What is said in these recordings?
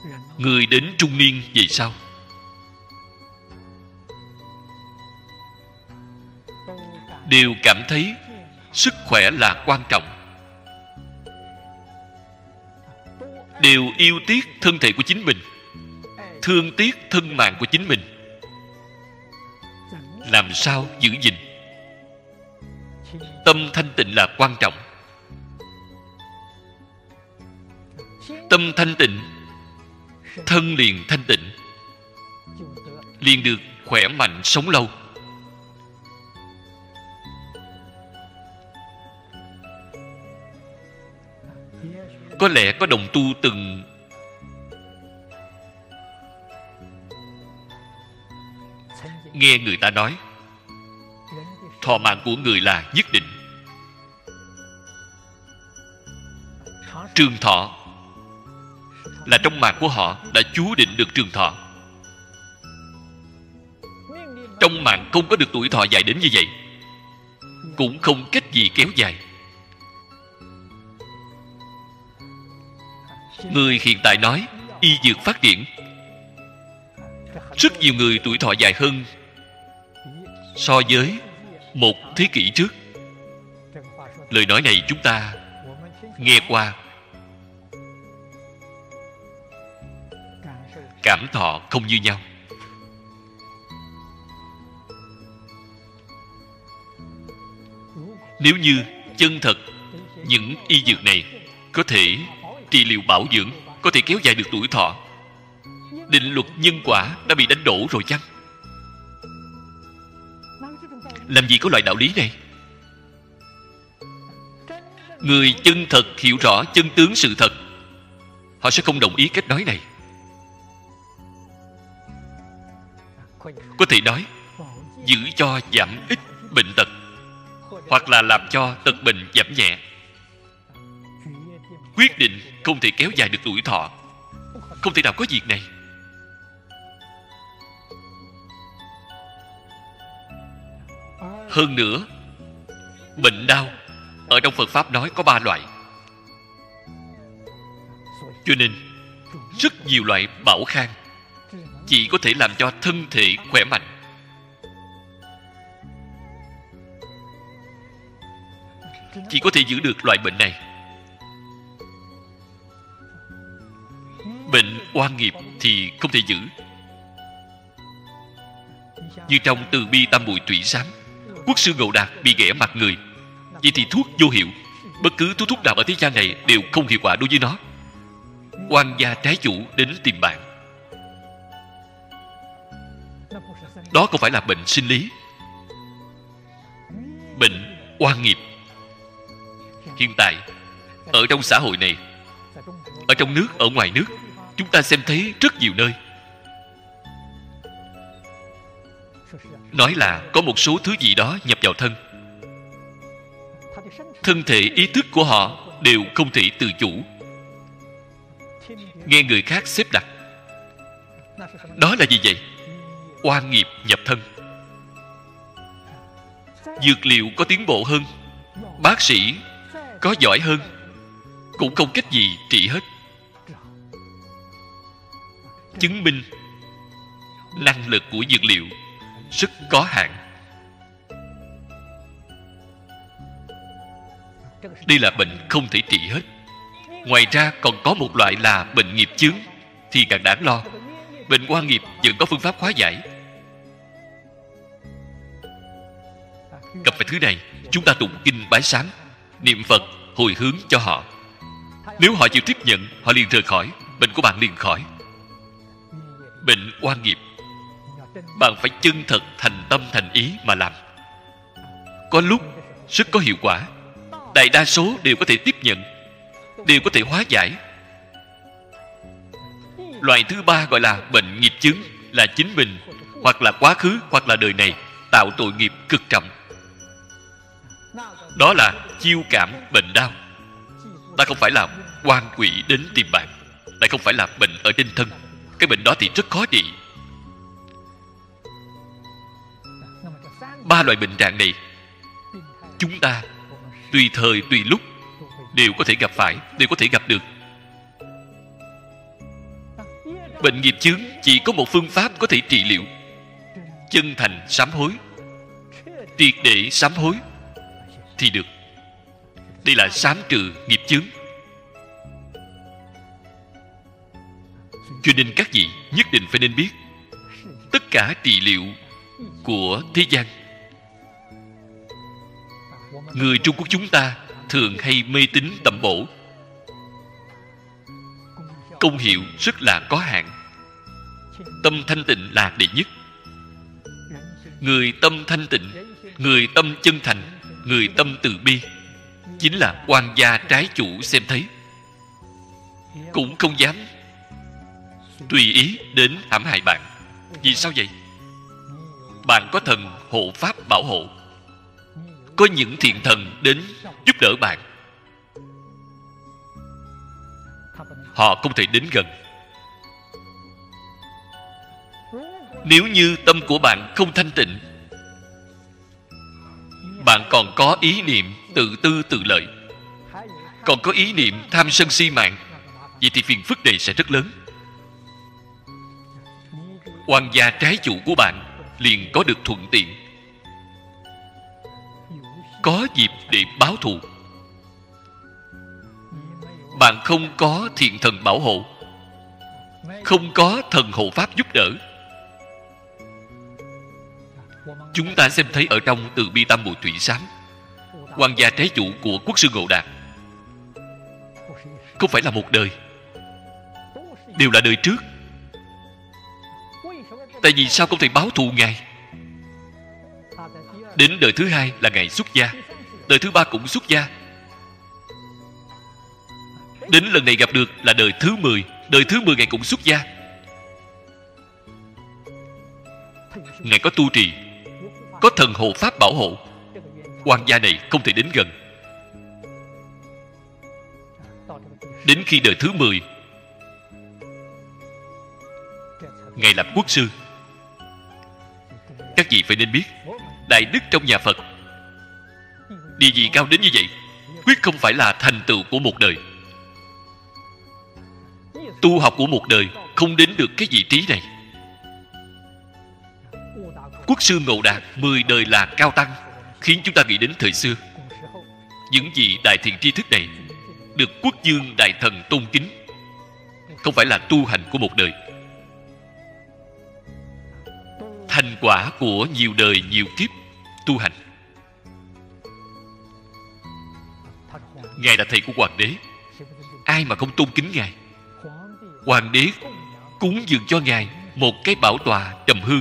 Người đến trung niên về sau đều cảm thấy sức khỏe là quan trọng, đều yêu tiếc thân thể của chính mình, thương tiếc thân mạng của chính mình. Làm sao giữ gìn tâm thanh tịnh là quan trọng. Tâm thanh tịnh, thân liền thanh tịnh, liền được khỏe mạnh sống lâu. Có lẽ có đồng tu từng nghe người ta nói thọ mạng của người là nhất định. Trường thọ là trong mạng của họ đã chú định được trường thọ. Trong mạng không có được tuổi thọ dài đến như vậy, cũng không cách gì kéo dài. Người hiện tại nói y dược phát triển, rất nhiều người tuổi thọ dài hơn so với một thế kỷ trước. Lời nói này chúng ta nghe qua, cảm thọ không như nhau. Nếu như chân thật những y dược này có thể trị liệu bảo dưỡng, có thể kéo dài được tuổi thọ, định luật nhân quả đã bị đánh đổ rồi chăng? Làm gì có loại đạo lý này? Người chân thật hiểu rõ chân tướng sự thật, họ sẽ không đồng ý cách nói này. Có thể nói giữ cho giảm ít bệnh tật, hoặc là làm cho tật bệnh giảm nhẹ. Quyết định không thể kéo dài được tuổi thọ, không thể nào có việc này. Hơn nữa, bệnh đau ở trong Phật Pháp nói có 3 loại. Cho nên rất nhiều loại bảo khang chỉ có thể làm cho thân thể khỏe mạnh. Chỉ có thể giữ được loại bệnh này. Bệnh oan nghiệp thì không thể giữ. Như trong Từ Bi Tam Muội Thủy Sám, Quốc sư Ngộ Đạt bị ghẻ mặt người, vậy thì thuốc vô hiệu. Bất cứ thuốc nào ở thế gian này đều không hiệu quả đối với nó. Oan gia trái chủ đến tìm bạn. Đó không phải là bệnh sinh lý, bệnh oan nghiệp. Hiện tại ở trong xã hội này, ở trong nước, ở ngoài nước, chúng ta xem thấy rất nhiều nơi. Nói là có một số thứ gì đó nhập vào thân, thân thể ý thức của họ đều không thể tự chủ, nghe người khác xếp đặt. Đó là gì vậy? Oan nghiệp nhập thân. Dược liệu có tiến bộ hơn, bác sĩ có giỏi hơn, cũng không cách gì trị hết. Chứng minh năng lực của dược liệu rất có hạn. Đây là bệnh không thể trị hết. Ngoài ra còn có một loại là bệnh nghiệp chướng, thì càng đáng lo. Bệnh oan nghiệp vẫn có phương pháp hóa giải. Gặp phải thứ này, chúng ta tụng kinh bái sám, niệm Phật hồi hướng cho họ. Nếu họ chịu tiếp nhận, họ liền rời khỏi, bệnh của bạn liền khỏi. Bệnh oan nghiệp, bạn phải chân thật thành tâm thành ý mà làm. Có lúc rất có hiệu quả, đại đa số đều có thể tiếp nhận, đều có thể hóa giải. Loại thứ ba gọi là bệnh nghiệp chướng, là chính mình hoặc là quá khứ hoặc là đời này tạo tội nghiệp cực trọng. Đó là chiêu cảm bệnh đau. Ta không phải là oan quỷ đến tìm bạn, lại không phải là bệnh ở trên thân. Cái bệnh đó thì rất khó trị. 3 loại bệnh trạng này chúng ta tùy thời tùy lúc đều có thể gặp phải, đều có thể gặp được. Bệnh nghiệp chướng chỉ có một phương pháp có thể trị liệu: chân thành sám hối, triệt để sám hối thì được. Đây là sám trừ nghiệp chướng. Cho nên các vị nhất định phải nên biết, tất cả trị liệu của thế gian, người Trung Quốc chúng ta thường hay mê tín tẩm bổ, công hiệu rất là có hạn. Tâm thanh tịnh là đệ nhất. Người tâm thanh tịnh, người tâm chân thành, người tâm từ bi, chính là oan gia trái chủ xem thấy, cũng không dám tùy ý đến hãm hại bạn. Vì sao vậy? Bạn có thần hộ pháp bảo hộ, có những thiện thần đến giúp đỡ bạn, họ không thể đến gần. Nếu như tâm của bạn không thanh tịnh, bạn còn có ý niệm tự tư tự lợi, còn có ý niệm tham sân si mạng, vậy thì phiền phức này sẽ rất lớn. Oan gia trái chủ của bạn liền có được thuận tiện, có dịp để báo thù. Bạn không có thiện thần bảo hộ, không có thần hộ pháp giúp đỡ. Chúng ta xem thấy ở trong Từ Bi Tam Muội Thủy Sám, oan gia trái chủ của Quốc sư Ngộ Đạt không phải là một đời, đều là đời trước. Tại vì sao không thể báo thù Ngài? Đến đời thứ hai là Ngài xuất gia, đời thứ ba cũng xuất gia, đến lần này gặp được là đời thứ 10, đời thứ 10 Ngài cũng xuất gia. Ngài có tu trì, có thần hộ pháp bảo hộ, oan gia này không thể đến gần. Đến khi đời thứ 10, Ngài làm quốc sư. Các vị phải nên biết, đại đức trong nhà Phật địa vị cao đến như vậy, quyết không phải là thành tựu của một đời. Tu học của một đời không đến được cái vị trí này. Quốc sư Ngộ Đạt 10 đời là cao tăng, khiến chúng ta nghĩ đến thời xưa. Những vị đại thiện tri thức này được quốc vương đại thần tôn kính, không phải là tu hành của một đời, thành quả của nhiều đời nhiều kiếp tu hành. Ngài là thầy của hoàng đế, ai mà không tôn kính Ngài? Hoàng đế cúng dường cho Ngài một cái bảo tọa trầm hương.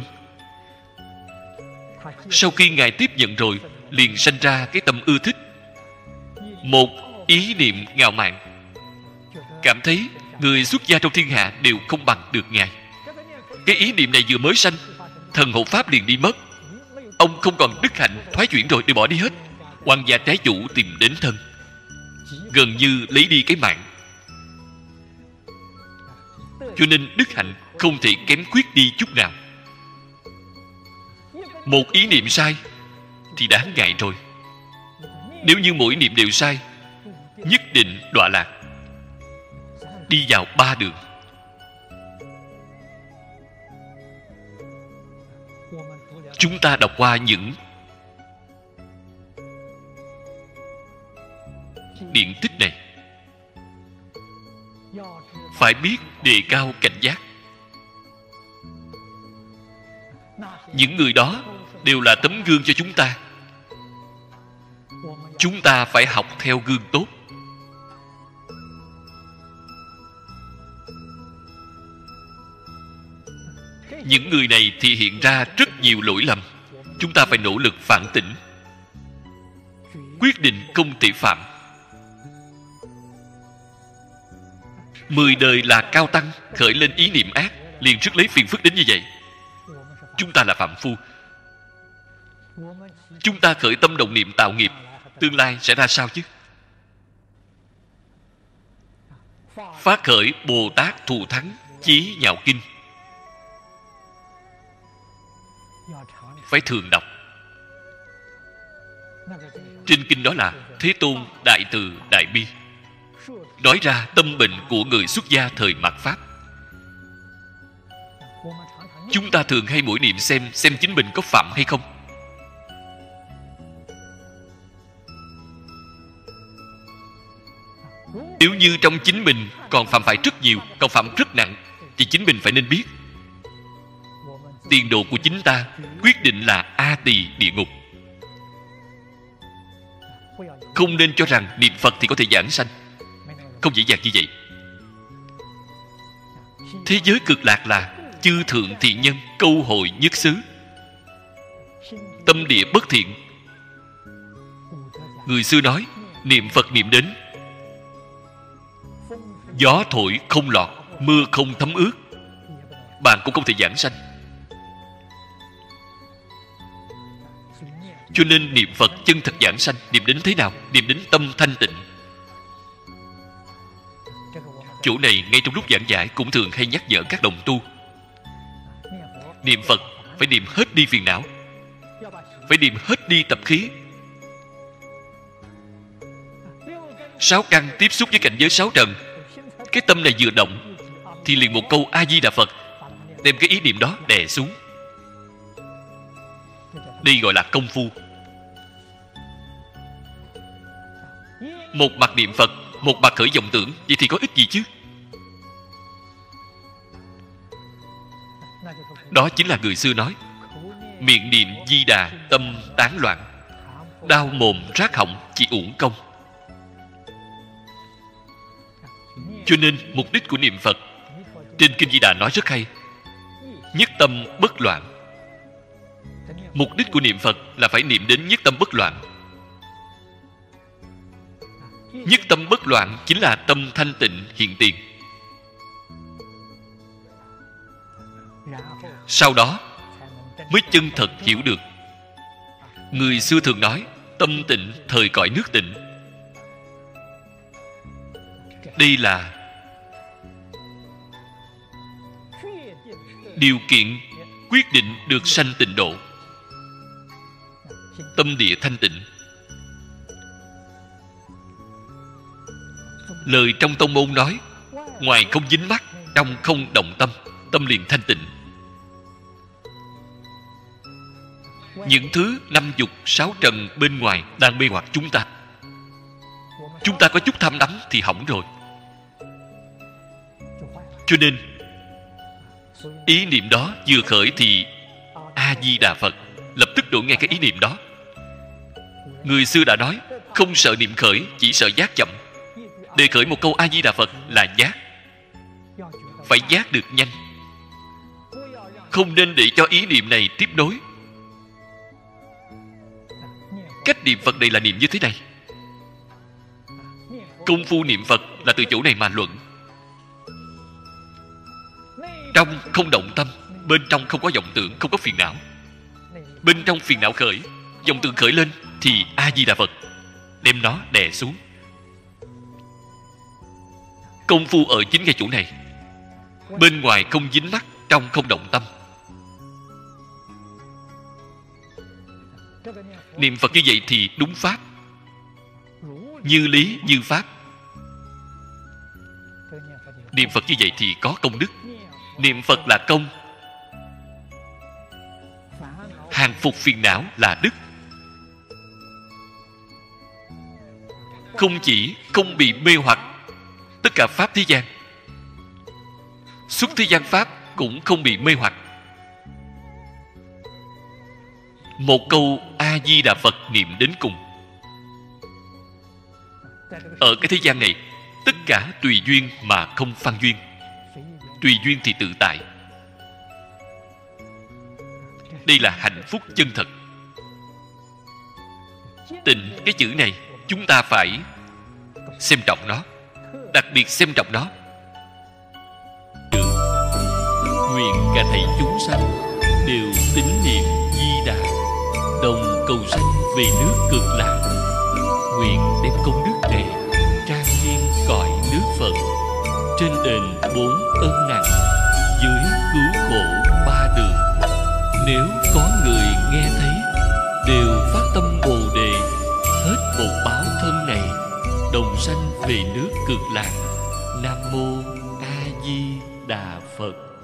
Sau khi Ngài tiếp nhận rồi, liền sanh ra cái tâm ưa thích, một ý niệm ngạo mạn, cảm thấy người xuất gia trong thiên hạ đều không bằng được Ngài. Cái ý niệm này vừa mới sanh, thần hộ pháp liền đi mất. Ông không còn đức hạnh, thoái chuyển rồi, đều bỏ đi hết. Oan gia trái chủ tìm đến thân, gần như lấy đi cái mạng. Cho nên đức hạnh không thể kém khuyết đi chút nào. Một ý niệm sai thì đáng ngại rồi. Nếu như mỗi niệm đều sai, nhất định đọa lạc, đi vào 3 đường. Chúng ta đọc qua những điển tích này, phải biết đề cao cảnh giác. Những người đó đều là tấm gương cho chúng ta. Chúng ta phải học theo gương tốt. Những người này thì hiện ra rất nhiều lỗi lầm. Chúng ta phải nỗ lực phản tỉnh, quyết định không thể phạm. 10 đời là cao tăng, khởi lên ý niệm ác, liền rước lấy phiền phức đến như vậy. Chúng ta là phạm phu. Chúng ta khởi tâm động niệm tạo nghiệp, tương lai sẽ ra sao chứ? Phát khởi Bồ Tát Thù Thắng Chí Nhạo Kinh, phải thường đọc. Trên kinh đó là Thế Tôn đại từ đại bi, nói ra tâm bệnh của người xuất gia thời mạt Pháp. Chúng ta thường hay mỗi niệm xem chính mình có phạm hay không. Nếu như trong chính mình còn phạm phải rất nhiều, còn phạm rất nặng, thì chính mình phải nên biết tiền đồ của chính ta quyết định là A Tỳ địa ngục. Không nên cho rằng niệm Phật thì có thể giảng sanh. Không dễ dàng như vậy. Thế giới cực lạc là chư thượng thiện nhân câu hội nhất xứ. Tâm địa bất thiện, người xưa nói niệm Phật niệm đến gió thổi không lọt, mưa không thấm ướt, bạn cũng không thể giảng sanh. Cho nên niệm Phật chân thật giảng sanh, niệm đến thế nào? Niệm đến tâm thanh tịnh. Chỗ này ngay trong lúc giảng giải cũng thường hay nhắc nhở các đồng tu. Niệm Phật phải niệm hết đi phiền não, phải niệm hết đi tập khí. Sáu căn tiếp xúc với cảnh giới sáu trần, cái tâm này vừa động thì liền một câu A Di Đà Phật, đem cái ý niệm đó đè xuống. Đây gọi là công phu. Một mặt niệm Phật, một mặt khởi vọng tưởng, vậy thì có ích gì chứ? Đó chính là người xưa nói miệng niệm Di Đà tâm tán loạn, đau mồm rát họng chỉ uổng công. Cho nên mục đích của niệm Phật trên Kinh Di Đà nói rất hay: nhất tâm bất loạn. Mục đích của niệm Phật là phải niệm đến nhất tâm bất loạn. Nhất tâm bất loạn chính là tâm thanh tịnh hiện tiền. Sau đó mới chân thật hiểu được. Người xưa thường nói tâm tịnh thời cõi nước tịnh. Đây là điều kiện quyết định được sanh tịnh độ. Tâm địa thanh tịnh. Lời trong tông môn nói ngoài không dính mắc, trong không động tâm, tâm liền thanh tịnh. Những thứ năm dục sáu trần bên ngoài đang mê hoặc chúng ta. Chúng ta có chút tham đắm thì hỏng rồi. Cho nên ý niệm đó vừa khởi thì A Di Đà Phật, lập tức đổi ngay cái ý niệm đó. Người xưa đã nói không sợ niệm khởi, chỉ sợ giác chậm. Để khởi một câu A Di Đà Phật là giác. Phải giác được nhanh, không nên để cho ý niệm này tiếp nối. Cách niệm Phật này là niệm như thế này. Công phu niệm Phật là từ chỗ này mà luận. Trong không động tâm, bên trong không có vọng tưởng, không có phiền não. Bên trong phiền não khởi, vọng tưởng khởi lên thì A Di Đà Phật, đem nó đè xuống. Công phu ở chính ngay chỗ này. Bên ngoài không dính mắc, trong không động tâm. Niệm Phật như vậy thì đúng pháp, như lý như pháp. Niệm Phật như vậy thì có công đức. Niệm Phật là công, hàng phục phiền não là đức. Không chỉ không bị mê hoặc tất cả pháp thế gian, xuất thế gian pháp cũng không bị mê hoặc. Một câu A Di Đà Phật niệm đến cùng. Ở cái thế gian này, tất cả tùy duyên mà không phan duyên. Tùy duyên thì tự tại. Đây là hạnh phúc chân thật. Tịnh, cái chữ này chúng ta phải xem trọng nó, đặc biệt xem trọng nó. Nguyện cả thảy chúng sanh đều tín niệm Di Đà, đồng cầu sanh về nước Cực Lạc. Nguyện đem công đức này trang nghiêm cõi nước Phật, trên đền 4 ân nặng, dưới cứu khổ 3 đường. Nếu có người nghe thấy, đều phát tâm Bồ Đề, hết một báo thân này, đồng sanh về nước Cực Lạc. Nam mô A Di Đà Phật.